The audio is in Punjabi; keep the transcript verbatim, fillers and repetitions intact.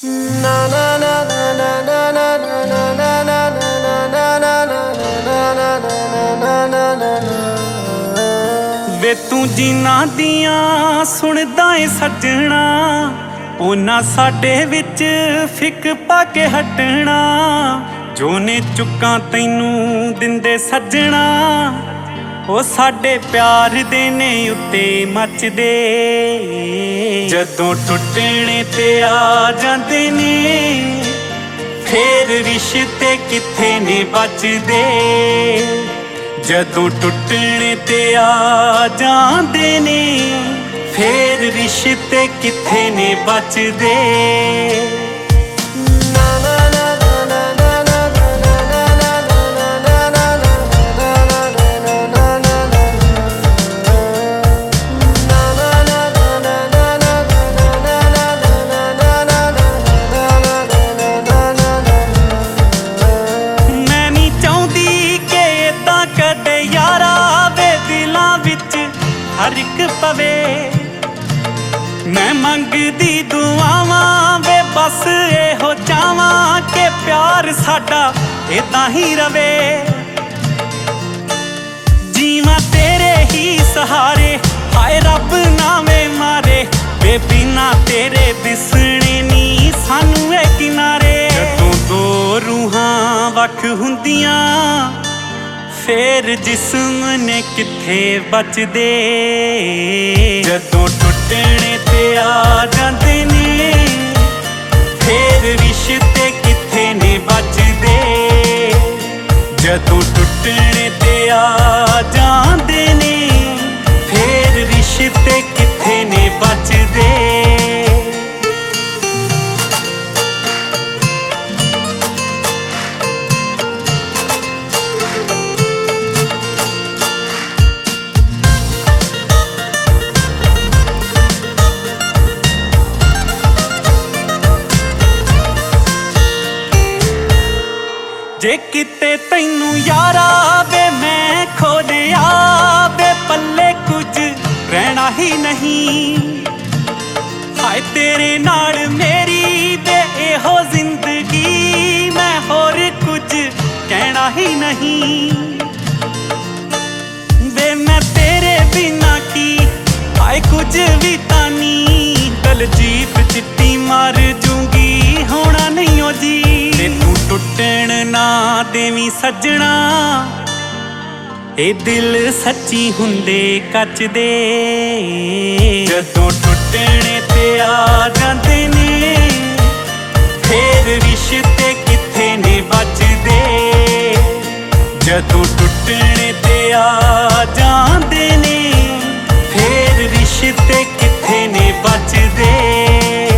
ਵੇ ਤੂੰ ਜਿਨ੍ਹਾਂ ਦੀਆਂ ਸੁਣਦਾ ਏ ਸੱਜਣਾ, ਉਹਨਾਂ ਸਾਡੇ ਵਿੱਚ ਫਿੱਕ ਪਾ ਕੇ ਹਟਣਾ। ਜੋ ਨੇ ਚੁੱਕਾਂ ਤੈਨੂੰ ਦਿੰਦੇ ਸੱਜਣਾ, ਉਹ ਸਾਡੇ ਪਿਆਰ ਦੇ ਨੇ ਉੱਤੇ ਮੱਚਦੇ। ਜਦੋਂ ਟੁੱਟਣੇ ਤੇ ਆ ਜਾਂਦੇ ਨੇ, ਫੇਰ ਰਿਸ਼ਤੇ ਕਿੱਥੇ ਨੇ ਬਚਦੇ। ਜਦੋਂ ਟੁੱਟਣੇ ਤੇ ਆ ਜਾਂਦੇ ਨੇ, ਫੇਰ ਰਿਸ਼ਤੇ ਕਿੱਥੇ ਨੇ ਬਚਦੇ। ਹਰ ਇੱਕ ਪਵੇ ਮੈਂ ਮੰਗਦੀ ਦੁਆਵਾਂ, ਵੇ ਬਸ ਇਹੋ ਚਾਵਾਂ ਕਿ ਪਿਆਰ ਸਾਡਾ ਏਦਾਂ ਹੀ ਰਵੇ। ਜੀਵਾਂ ਤੇਰੇ ਹੀ ਸਹਾਰੇ, ਹਾਏ ਰੱਬ ਨਾ ਵੇ ਮਾਰੇ, ਵੇ ਬਿਨਾਂ ਤੇਰੇ ਦਿਸਣੇ ਨੀ ਸਾਨੂੰ ਇਹ ਕਿਨਾਰੇ। ਜਦੋਂ ਦੋ ਰੂਹਾਂ ਵੱਖ ਹੁੰਦੀਆਂ, ਫੇਰ ਜਿਸਮ ਨੇ ਕਿੱਥੇ ਬਚਦੇ। ਜਦੋਂ ਟੁੱਟਣੇ ਤੇ ਆ ਜਾਂਦੇ ਨੇ, ਫੇਰ ਰਿਸ਼ਤੇ ਕਿੱਥੇ ਨੇ ਬਚਦੇ। ਜਦੋਂ ਟੁੱਟਣੇ ਤੇ ਆ ਜਾਂਦੇ ਨੇ, ਫੇਰ ਰਿਸ਼ਤੇ ਕਿੱਥੇ ਨੇ ਬਚਦੇ। ਜੇ ਕਿਤੇ ਤੈਨੂੰ ਯਾਰਾ ਵੇ ਮੈਂ ਖੋ ਲਿਆ, ਵੇ ਪੱਲੇ ਕੁਝ ਰਹਿਣਾ ਹੀ ਨਹੀਂ। ਹਾਏ ਤੇਰੇ ਨਾਲ ਮੇਰੀ ਵੇ ਇਹੋ ਜ਼ਿੰਦਗੀ, ਮੈਂ ਹੋਰ ਕੁਝ ਕਹਿਣਾ ਹੀ ਨਹੀਂ। ਵੇ ਮੈਂ ਤੇਰੇ ਬਿਨਾਂ ਕੀ, ਹਾਏ ਕੁਝ ਵੀ ਤਾਂ ਨੀ। ਦਲਜੀਤ ਚਿੱਟੀ ਮਰ ਜੂੰਗੀ, ਹੋਣਾ ਨਹੀਂ ਓ ਜੀ। ਤੈਨੂੰ ਟੁੱਟਣ ਨਾ ਦੇਵੀਂ ਸੱਜਣਾ, ਇਹ ਦਿਲ ਸੱਚੀ ਹੁੰਦੇ ਕੱਚਦੇ। ਜਦੋਂ ਟੁੱਟਣੇ ਤੇ ਆ ਜਾਂਦੇ ਨੇ, ਫੇਰ ਰਿਸ਼ਤੇ ਕਿੱਥੇ ਨੇ ਬਚਦੇ। ਜਦੋਂ ਟੁੱਟਣੇ ਤੇ ਆ ਜਾਂਦੇ ਨੇ, ਫੇਰ ਰਿਸ਼ਤੇ ਕਿੱਥੇ ਨੇ ਬਚਦੇ।